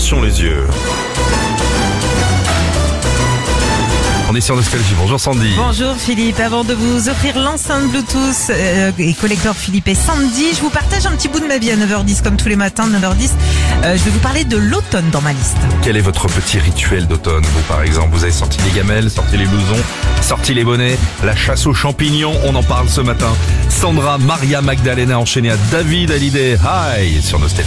Attention les yeux. On est sur Nostalgie. Bonjour Sandy. Bonjour Philippe, avant de vous offrir l'enceinte Bluetooth et collecteur Philippe et Sandy, je vous partage un petit bout de ma vie à 9h10 comme tous les matins, 9h10. Je vais vous parler de l'automne dans ma liste. Quel est votre petit rituel d'automne? Vous par exemple, vous avez sorti les gamelles, sorti les blousons, sorti les bonnets, la chasse aux champignons, on en parle ce matin. Sandra, Maria, Magdalena enchaînée à David Hallyday. Hi sur Nostalgie.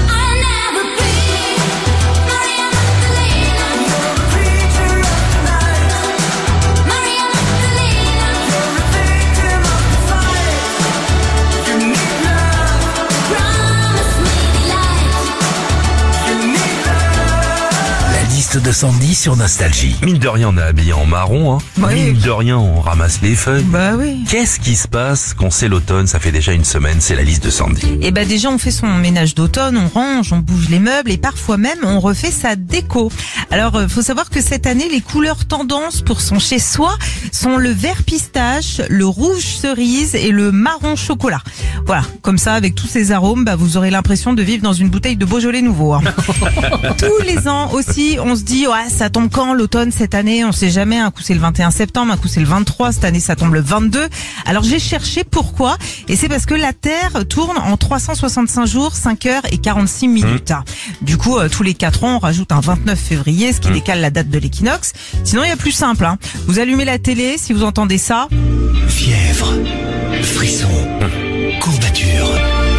De Sandy sur Nostalgie. Mine de rien, on est habillé en marron, hein. Oui. Mine de rien, on ramasse les feuilles. Bah oui. Qu'est-ce qui se passe quand c'est l'automne? Ça fait déjà une semaine, c'est la liste de Sandy. Et bah déjà on fait son ménage d'automne, on range, on bouge les meubles et parfois même on refait sa déco. Alors faut savoir que cette année les couleurs tendances pour son chez-soi sont le vert pistache, le rouge cerise et le marron chocolat. Voilà, comme ça avec tous ces arômes, bah vous aurez l'impression de vivre dans une bouteille de Beaujolais nouveau, hein. Tous les ans aussi, on se dit ouais, ça tombe quand l'automne cette année? On sait jamais, un coup c'est le 21 septembre, un coup c'est le 23, cette année ça tombe le 22. Alors j'ai cherché pourquoi et c'est parce que la Terre tourne en 365 jours, 5 heures et 46 minutes. Du coup, tous les 4 ans, on rajoute un 29 février, ce qui décale la date de l'équinoxe. Sinon, il y a plus simple, hein. Vous allumez la télé, si vous entendez ça. Fièvre, frisson, courbature,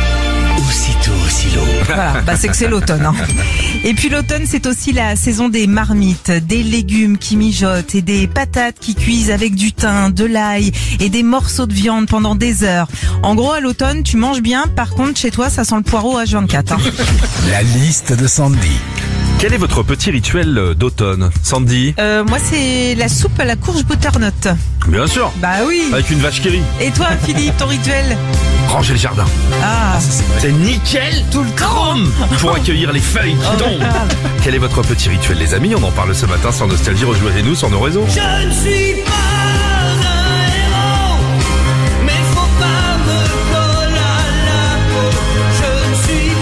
aussitôt silo. Voilà, bah c'est que c'est l'automne, hein. Et puis l'automne, c'est aussi la saison des marmites, des légumes qui mijotent et des patates qui cuisent avec du thym, de l'ail et des morceaux de viande pendant des heures. En gros, à l'automne, tu manges bien. Par contre, chez toi, ça sent le poireau H24, hein. La liste de Sandy. Quel est votre petit rituel d'automne, Sandy? Moi, c'est la soupe à la courge butternut. Bien sûr. Bah oui. Avec une vache qui rit. Et toi, Philippe, ton rituel? Ranger le jardin. Ah, C'est nickel tout le chrome pour accueillir les feuilles qui tombent. Quel est votre petit rituel, les amis? On en parle ce matin sur Nostalgie. Rejoignez-nous sur nos réseaux. Je ne suis pas un héros, mais faut pas me coller à la peau. Je ne suis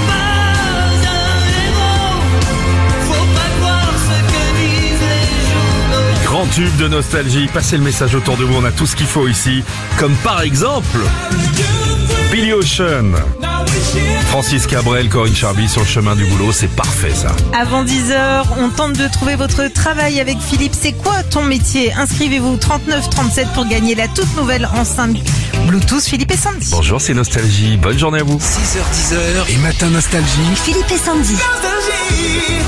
pas un héros, faut pas croire ce que disent les journaux. Grand tube de Nostalgie. Passez le message autour de vous. On a tout ce qu'il faut ici. Comme par exemple Billy Ocean, Francis Cabrel, Corinne Charby sur le chemin du boulot. C'est parfait ça. avant 10h, on tente de trouver votre travail avec Philippe. C'est quoi ton métier? Inscrivez-vous 3937 pour gagner la toute nouvelle enceinte Bluetooth Philippe et Sandy. Bonjour, c'est Nostalgie. Bonne journée à vous. 6h, 10h et Matin Nostalgie. Philippe et Sandy. Nostalgie.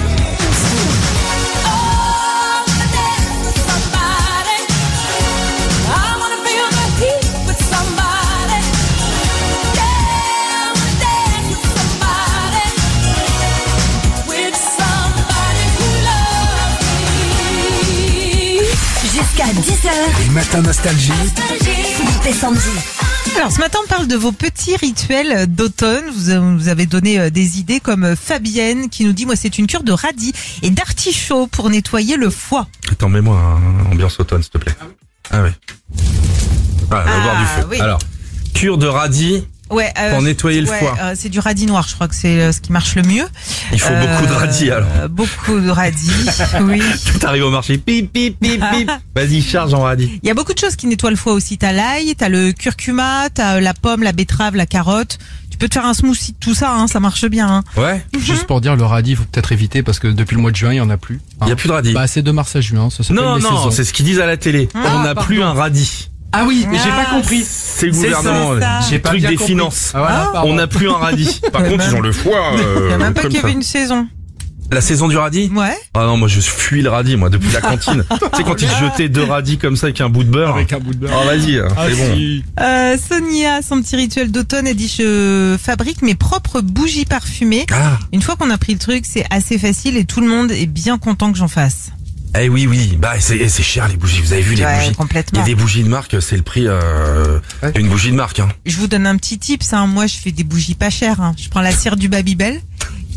Jusqu'à 10h. Et Matin Nostalgie. Philippe et Sandy. Alors ce matin on parle de vos petits rituels d'automne. Vous avez donné des idées comme Fabienne qui nous dit moi c'est une cure de radis et d'artichaut pour nettoyer le foie. Attends, mets-moi un ambiance automne, s'il te plaît. Ah oui. Ah, on va boire du feu. Oui. Alors, cure de radis Ouais, pour nettoyer le foie. c'est du radis noir, je crois que c'est ce qui marche le mieux. Il faut beaucoup de radis alors. Beaucoup de radis, oui. T'arrives au marché, pip, pip, pip, pip. Vas-y, charge en radis. Il y a beaucoup de choses qui nettoient le foie aussi. T'as l'ail, t'as le curcuma, t'as la pomme, la betterave, la carotte. Tu peux te faire un smoothie de tout ça, hein, ça marche bien, hein. Ouais. Juste pour dire, le radis, il faut peut-être éviter parce que depuis le mois de juin, il y en a plus. Il y a plus de radis. Bah, c'est de mars à juin, ça s'appelle Non, les non, saisons. c'est ce qu'ils disent à la télé. On n'a pardon. plus un radis. Ah oui, mais j'ai Ah, pas compris. C'est le gouvernement. c'est ça. J'ai Le pas truc bien des compris. finances. Ah, voilà, pardon. On n'a plus un radis. Par contre, ils ont le foie. Il y a même pas comme qu'il y ça. avait une saison. La saison du radis? Ouais. Ah non, moi je fuis le radis, moi, depuis la cantine. Tu sais, quand ils jetaient 2 radis comme ça avec un bout de beurre. Avec un bout de beurre. Oh, vas-y, Ah, c'est bon. si. Sonia, son petit rituel d'automne, elle dit je fabrique mes propres bougies parfumées. Ah, Une fois qu'on a pris le truc, c'est assez facile et tout le monde est bien content que j'en fasse. eh oui, oui. Bah, c'est cher les bougies. Vous avez vu les Ouais, bougies? Il y complètement. a des bougies de marque, c'est le prix d'une bougie de marque. Hein. Je vous donne un petit tips, hein. Moi, je fais des bougies pas chères, hein. Je prends la cire du Babybel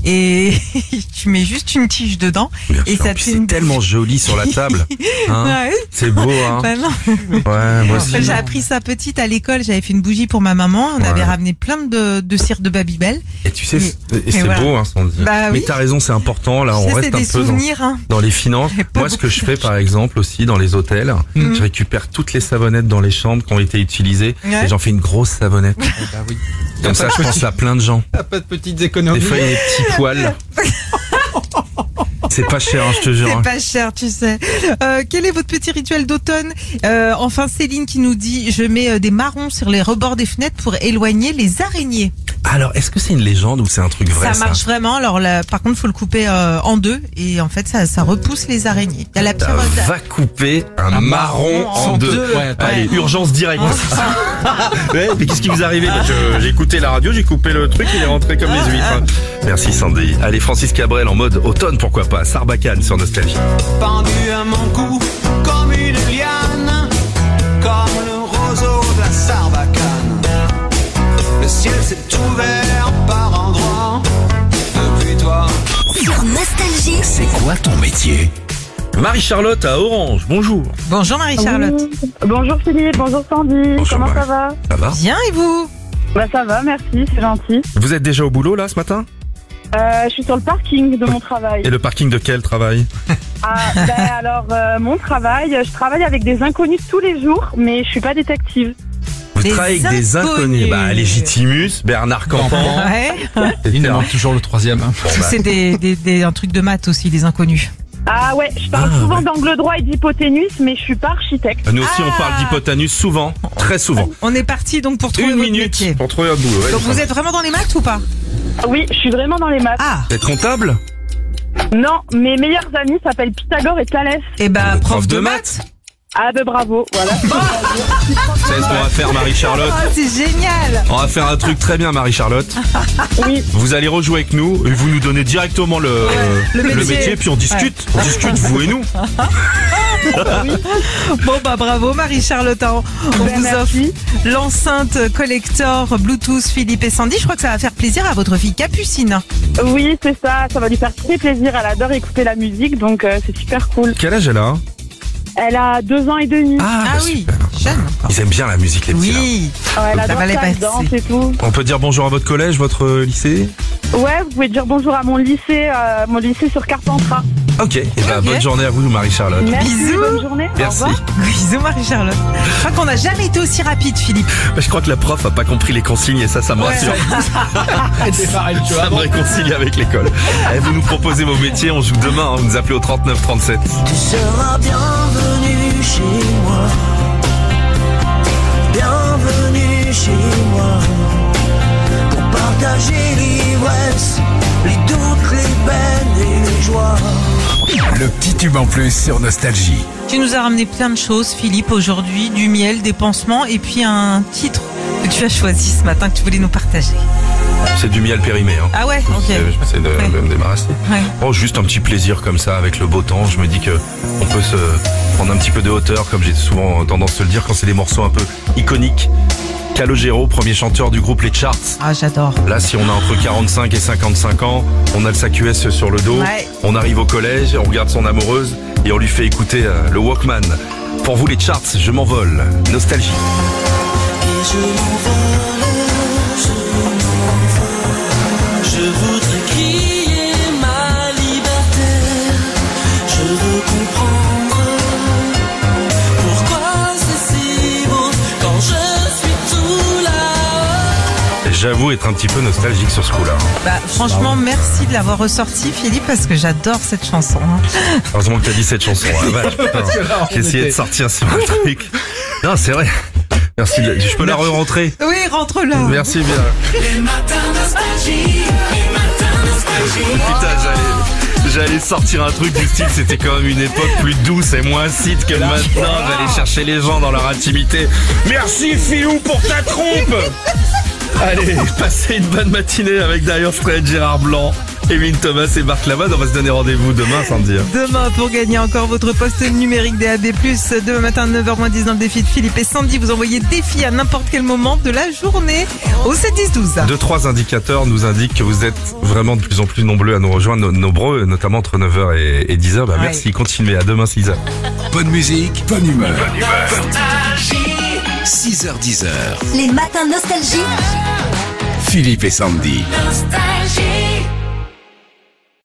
et tu mets juste une tige dedans. Bien Et sûr. ça Puis te fait c'est une- tellement joli sur la table. Hein. Ouais. C'est beau, hein. Bah non. Ouais, moi aussi. J'ai appris ça petite à l'école, j'avais fait une bougie pour ma maman, on Ouais. avait ramené plein de cire de Babybel. Et tu sais, Et c'est voilà. beau, hein, Sandy. Bah Mais oui. t'as raison, c'est important. Là, on Ça, c'est reste des un peu souvenirs, hein. dans les finances. J'ai pas Moi, ce que beaucoup je fais, par exemple, aussi dans les hôtels, je récupère toutes les savonnettes dans les chambres qui ont été utilisées Ouais. et j'en fais une grosse savonnette. Bah oui. Comme ça, je pense à plein de gens. T'as pas de petites économies. Des fois, il y a des petits poils. C'est pas cher, hein, je te jure. C'est hein. pas cher, tu sais. Quel est votre petit rituel d'automne? Enfin, Céline qui nous dit, je mets des marrons sur les rebords des fenêtres pour éloigner les araignées. Alors, est-ce que c'est une légende ou c'est un truc vrai, Ça marche vraiment. Alors là, par contre, faut le couper en deux et en fait, ça repousse les araignées. Il y a la pierre. Va couper un marron en deux. Ouais, attends. Allez, urgence directe. Ouais, mais qu'est-ce qui vous est arrivé? J'ai écouté la radio, j'ai coupé le truc, il est rentré comme les huîtres. Merci Sandy. Allez, Francis Cabrel en mode automne, pourquoi pas. Sarbacane sur Nostalgie. Pendu à mon cou comme une liane, comme le roseau de la Sarbacane. Le ciel s'est ouvert par endroits depuis toi. Sur Nostalgie. C'est quoi ton métier? Marie-Charlotte à Orange, bonjour. Bonjour Marie-Charlotte. Oui. Bonjour Philippe, bonjour Sandy, Bonjour, comment Marie. ça va? Ça va? Bien et vous? Bah ça va, merci, c'est gentil. Vous êtes déjà au boulot là ce matin? Je suis sur le parking de mon travail. Et le parking de quel travail? Alors mon travail, je travaille avec des inconnus tous les jours, mais je suis pas détective. Vous Des travaillez avec des inconnus. inconnus. Bah, Légitimus, Bernard Campan. Ouais. Il nous etc. manque toujours le troisième. Hein. Bon, bah, C'est un truc de maths aussi, les inconnus. Ah ouais, je parle Ah, souvent ouais. d'angle droit et d'hypoténuse, mais je suis pas architecte. nous aussi, on Ah. parle d'hypotanus souvent, très souvent. On est parti donc pour trouver Une votre minute métier. pour trouver un boulot. Ouais, Donc vous êtes vraiment dans les maths ou pas? Oui, je suis vraiment dans les maths. Ah, Vous êtes comptable? Non, mes meilleurs amis s'appellent Pythagore et Thalès. et ben Prof de maths. Ah ben bravo, voilà. Vous savez ce qu'on va faire, Marie-Charlotte? oh, c'est génial. On va faire un truc très bien, Marie-Charlotte. Oui, Vous allez rejouer avec nous et vous nous donnez directement le le métier, puis on discute. On discute, vous et nous. Bon bah bravo Marie-Charlotte, on Ben, vous offre merci. l'enceinte collector Bluetooth Philippe et Sandy. Je crois que ça va faire plaisir à votre fille Capucine. Oui, c'est ça, ça va lui faire très plaisir. Elle adore écouter la musique, donc c'est super cool. Quel âge elle a? Elle a 2 ans et demi. Ah bah, oui, super. jeune encore. Ils aiment bien la musique, les petits. là. Oui, Elle ça adore va les ça, passer. elle danse et tout. On peut dire bonjour à votre collège, votre lycée? Ouais, vous pouvez dire bonjour à mon lycée sur Carpentras. Ok, et bah, Ok. bonne journée à vous, Marie-Charlotte. Merci, Bisous. bonne journée. Au Merci. revoir. bisous Marie-Charlotte. Je crois qu'on n'a jamais été aussi rapide Philippe. Bah, je crois que la prof a pas compris les consignes et ça me rassure. Ça me réconcilie avec l'école. Et vous nous proposez vos métiers, on joue demain, hein, vous nous appelez au 39 37. Tu seras bienvenue chez moi. Bienvenue chez moi. Pour partager l'ivresse, les doutes, les peines et les joies. Le petit tube en plus sur Nostalgie. Tu nous as ramené plein de choses Philippe aujourd'hui, du miel, des pansements et puis un titre que tu as choisi ce matin que tu voulais nous partager. C'est du miel périmé. Hein. Ah ouais, ok. J'essaie de me débarrasser. Ouais. Oh, juste un petit plaisir comme ça avec le beau temps. Je me dis que on peut se prendre un petit peu de hauteur, comme j'ai souvent tendance à le dire quand c'est des morceaux un peu iconiques. Calogero, premier chanteur du groupe Les Charts. Ah j'adore. Là, si on a entre 45 et 55 ans, on a le sac US sur le dos, Ouais. on arrive au collège, on regarde son amoureuse et on lui fait écouter le Walkman. Pour vous, les charts, je m'envole. Nostalgie. Et je m'envole, je voudrais crier ma liberté. Je veux comprendre pourquoi c'est si beau quand je suis tout là-haut. J'avoue être un petit peu nostalgique sur ce coup-là. Bah, franchement, merci de l'avoir ressorti, Philippe, parce que j'adore cette chanson. hein. Heureusement que t'as dit cette chanson. Ah, vache, putain. là, on J'ai essayé de était- sortir sur un truc. Non, c'est vrai. Merci. Je peux la re-rentrer. Oui, rentre là. Merci bien. Les matins nostalgie, les matins nostalgie. Putain, j'allais sortir un truc du style, c'était quand même une époque plus douce et moins acide que maintenant. J'allais chercher les gens dans leur intimité. Merci Philou pour ta trompe. Allez, passez une bonne matinée avec Dire Straits, Gérard Blanc Kevin Thomas et Marc Lavoine. On va se donner rendez-vous demain, Sandy. Demain, pour gagner encore votre poste numérique DAB+, demain matin 9h10 dans le défi de Philippe et Sandy, vous envoyez défi à n'importe quel moment de la journée au 7-10-12. 2-3 indicateurs nous indiquent que vous êtes vraiment de plus en plus nombreux à nous rejoindre, nombreux, notamment entre 9h et 10h. Bah, Ouais. merci, continuez. À demain 6h. Bonne musique, bonne humeur. 6h10. Les matins nostalgie. Philippe et Sandy. Nostalgie.